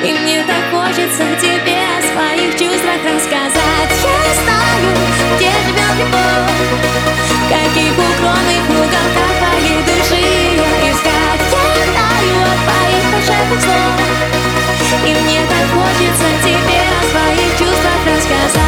И мне так хочется тебе о своих чувствах рассказать. Я знаю, где живет любовь, в каких укромных уголках твоей души я искать. Я знаю о твоих волшебных слов, и мне так хочется тебе о своих чувствах рассказать.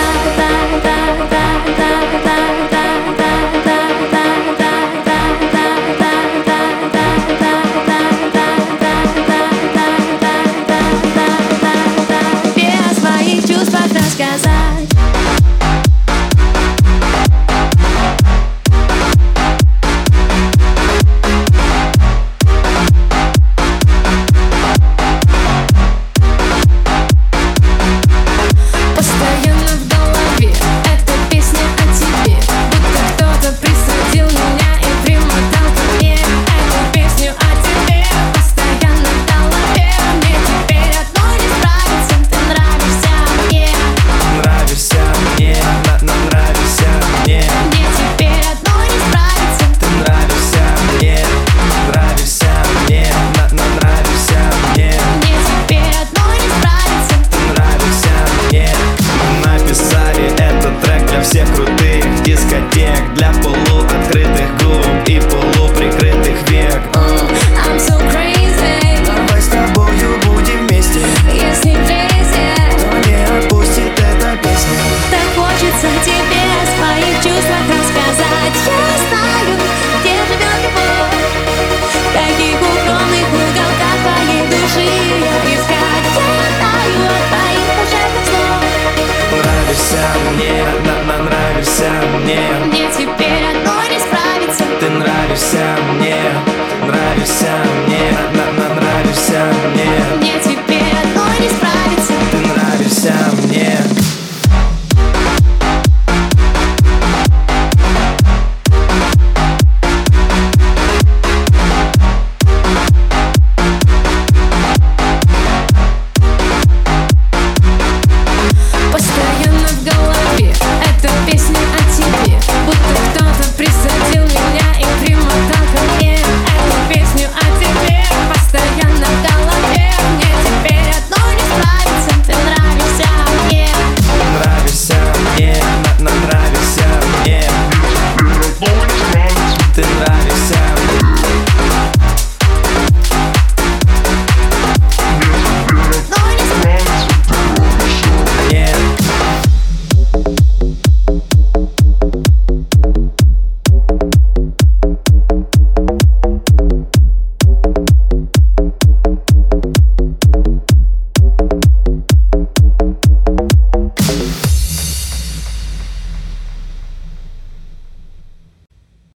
Всех крутых дискотек, для полуоткрытых губ и полуприкрытых век. I'm so crazy. Давай с тобою будем вместе. Если вместе, то не отпустит эта песня. так хочется тебе о своих чувствах рассказать. Я знаю, где живет любовь, в каких укромных уголках твоей души я искать. Я знаю о твоих волшебных слов. Нравишься мне, нравишься мне. Мне теперь одной не справиться. Ты нравишься мне.